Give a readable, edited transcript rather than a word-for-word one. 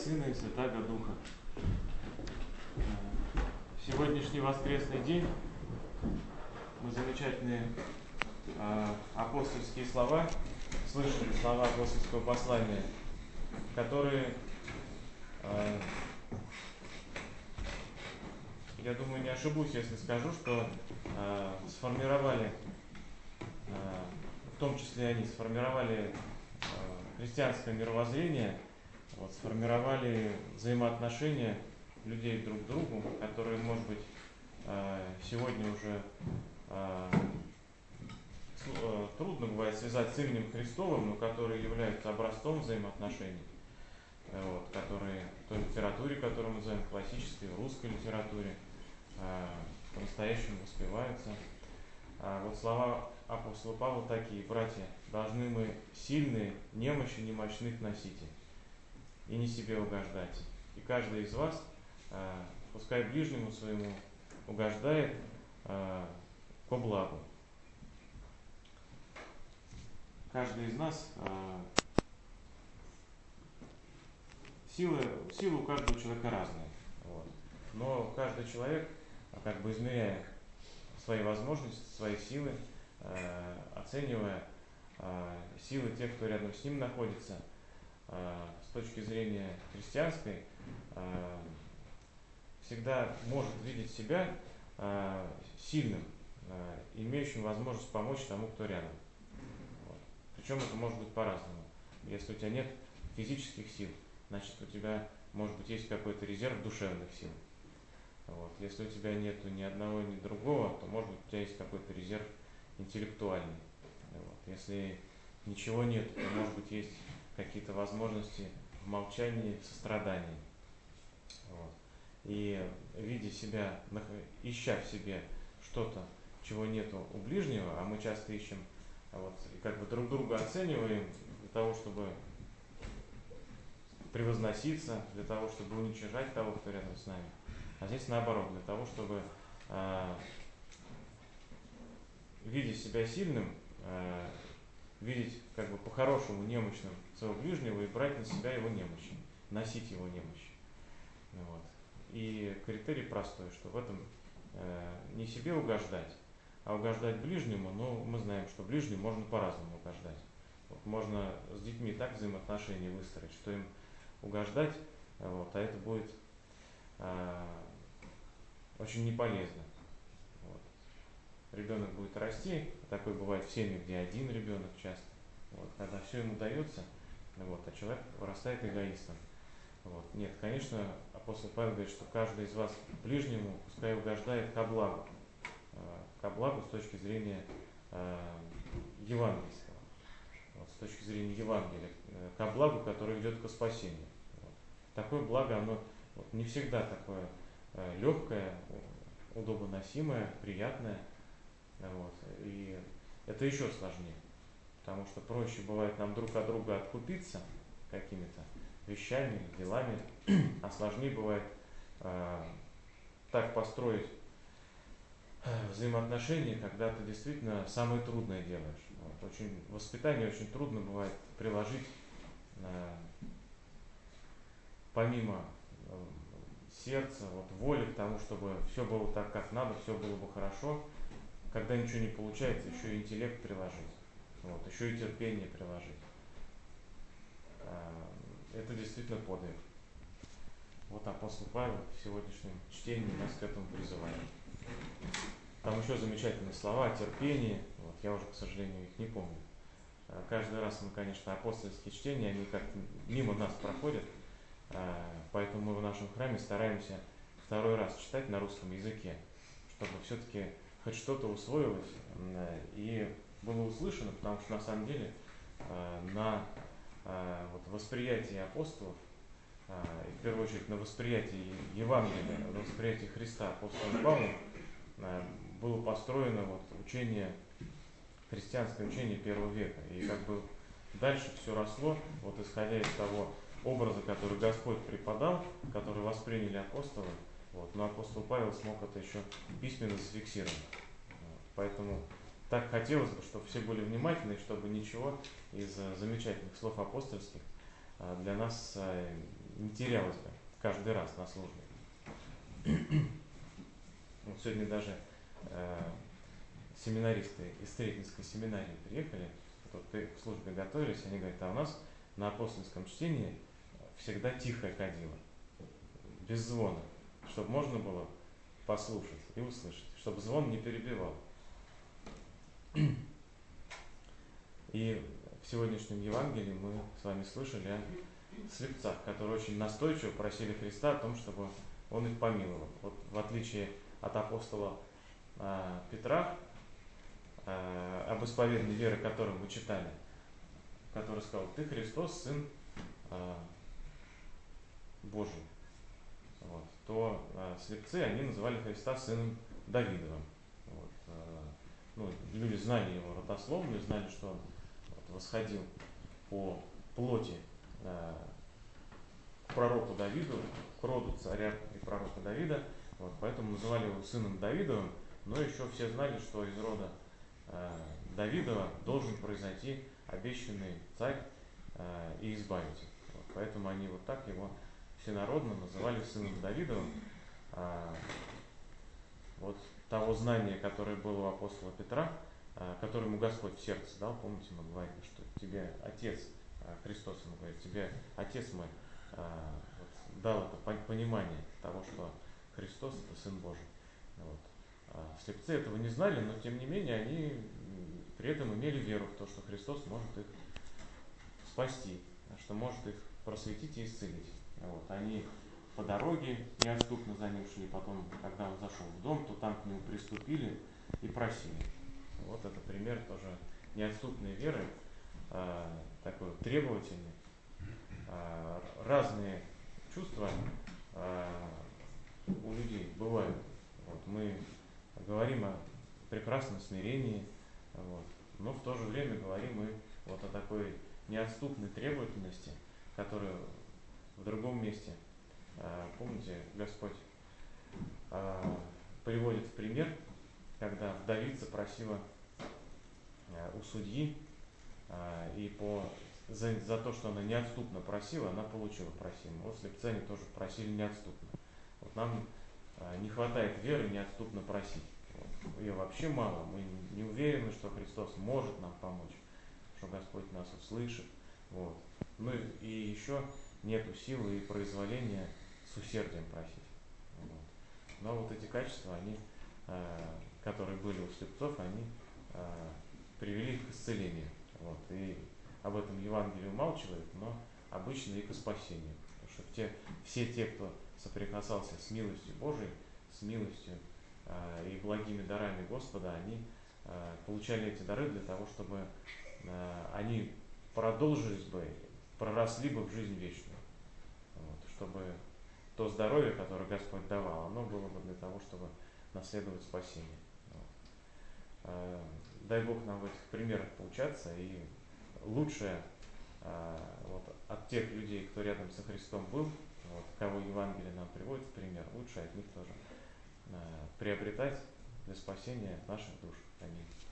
Сына и Святаго Духа. Сегодняшний воскресный день мы замечательные апостольские слова слышали, слова апостольского послания, которые, я думаю, не ошибусь, если скажу, что сформировали, в том числе они сформировали христианское мировоззрение, сформировали взаимоотношения людей друг к другу, которые, может быть, сегодня уже трудно бывает связать с именем Христовым, но которые являются образцом взаимоотношений, которые в той литературе, которую мы называем классической, в русской литературе, по-настоящему воспеваются. Слова апостола Павла такие: братья, должны мы сильные, немощи немощных носить и не себе угождать. И каждый из вас, пускай ближнему своему угождает ко благу. Каждый из нас, силы у каждого человека разные. Но каждый человек, измеряя свои возможности, свои силы, оценивая силы тех, кто рядом с ним находится, с точки зрения христианской, всегда может видеть себя сильным, имеющим возможность помочь тому, кто рядом. Причем это может быть по-разному. Если у тебя нет физических сил, значит у тебя, может быть, есть какой-то резерв душевных сил. Если у тебя нет ни одного, ни другого, то, может быть, у тебя есть какой-то резерв интеллектуальный. Если ничего нет, то, может быть, есть какие-то возможности в молчании, в сострадании. И видя себя, ища в себе что-то, чего нету у ближнего, а мы часто ищем, и друг друга оцениваем для того, чтобы превозноситься, для того, чтобы уничижать того, кто рядом с нами. А здесь наоборот, для того, чтобы, видя себя сильным, видеть по-хорошему немощным своего ближнего и брать на себя его немощи, носить его немощи. И критерий простой, что в этом не себе угождать, а угождать ближнему. Но мы знаем, что ближнему можно по-разному угождать. Можно с детьми так взаимоотношения выстроить, что им угождать, а это будет очень не полезно. Ребенок будет расти, такое бывает в семье, где один ребенок часто, когда все ему дается, а человек вырастает эгоистом. Нет, конечно, апостол Павел говорит, что каждый из вас ближнему пускай угождает ко благу с точки зрения евангельского, с точки зрения Евангелия, ко благу, которое ведет к спасению. Такое благо, оно не всегда такое легкое, удобоносимое, приятное. И это еще сложнее, потому что проще бывает нам друг от друга откупиться какими-то вещами, делами, а сложнее бывает так построить взаимоотношения, когда ты действительно самое трудное делаешь. Воспитание очень трудно бывает приложить, помимо сердца, воли к тому, чтобы все было так, как надо, все было бы хорошо. Когда ничего не получается, еще и интеллект приложить, еще и терпение приложить. Это действительно подвиг. Апостол Павел в сегодняшнем чтении нас к этому призывает. Там еще замечательные слова о терпении. Я уже, к сожалению, их не помню. Каждый раз мы, конечно, апостольские чтения, они как-то мимо нас проходят. Поэтому мы в нашем храме стараемся второй раз читать на русском языке, чтобы все-таки хоть что-то усвоилось и было услышано, потому что на самом деле на восприятие апостолов, и в первую очередь на восприятие Евангелия, на восприятие Христа апостолом Павлом было построено учение, христианское учение первого века. И дальше все росло, исходя из того образа, который Господь преподал, который восприняли апостолы. Но апостол Павел смог это еще письменно зафиксировать. Поэтому так хотелось бы, чтобы все были внимательны, чтобы ничего из замечательных слов апостольских для нас не терялось бы каждый раз на службе. Вот сегодня даже семинаристы из Сретенской семинарии приехали, вот к службе готовились, они говорят, а у нас на апостольском чтении всегда тихо ходило, без звона, чтобы можно было послушать и услышать, чтобы звон не перебивал. И в сегодняшнем Евангелии мы с вами слышали о слепцах, которые очень настойчиво просили Христа о том, чтобы Он их помиловал. Вот в отличие от апостола Петра, об исповедании веры, которую мы читали, который сказал, ты Христос, Сын Божий, вот, то слепцы, они называли Христа Сыном Давидовым. Вот, ну, люди знали его родословную, знали, что он восходил по плоти к пророку Давиду, к роду царя и пророка Давида, вот, поэтому называли его сыном Давидовым, но еще все знали, что из рода Давидова должен произойти обещанный царь и избавитель. Вот, поэтому они вот так его всенародно называли сыном Давидовым. Вот того знания, которое было у апостола Петра, которое ему Господь в сердце дал, помните, мы говорили, что тебе Отец, Христос ему говорит, тебе Отец мой вот, дал это понимание того, что Христос это Сын Божий. Вот. Слепцы этого не знали, но тем не менее они при этом имели веру в то, что Христос может их спасти, что может их просветить и исцелить. Вот. Они по дороге неотступно за ним шли, потом, когда он зашел в дом, то там к нему приступили и просили. Вот это пример тоже неотступной веры, такой требовательный. Разные чувства у людей бывают. Вот. Мы говорим о прекрасном смирении, вот. Но в то же время говорим и вот о такой неотступной требовательности, которую в другом месте, помните, Господь приводит в пример, когда вдовица просила у судьи, и за то, что она неотступно просила, она получила просимое. Вот слепцы они тоже просили неотступно. Вот нам не хватает веры неотступно просить. Вот. Ее вообще мало. Мы не уверены, что Христос может нам помочь, что Господь нас услышит. Вот. Ну и еще нету силы и произволения с усердием просить. Вот. Но вот эти качества, они, которые были у слепцов, они привели их к исцелению. Вот. И об этом Евангелие умалчивает, но обычно и к спасению. Потому что все те, кто соприкасался с милостью Божией, с милостью и благими дарами Господа, они получали эти дары для того, чтобы они продолжились бы, проросли бы в жизнь вечную. Вот, чтобы то здоровье, которое Господь давал, оно было бы для того, чтобы наследовать спасение. Вот. Дай Бог нам в этих примерах поучаться, и лучшее вот, от тех людей, кто рядом со Христом был, вот, кого Евангелие нам приводит в пример, лучше от них тоже приобретать для спасения наших душ. Аминь.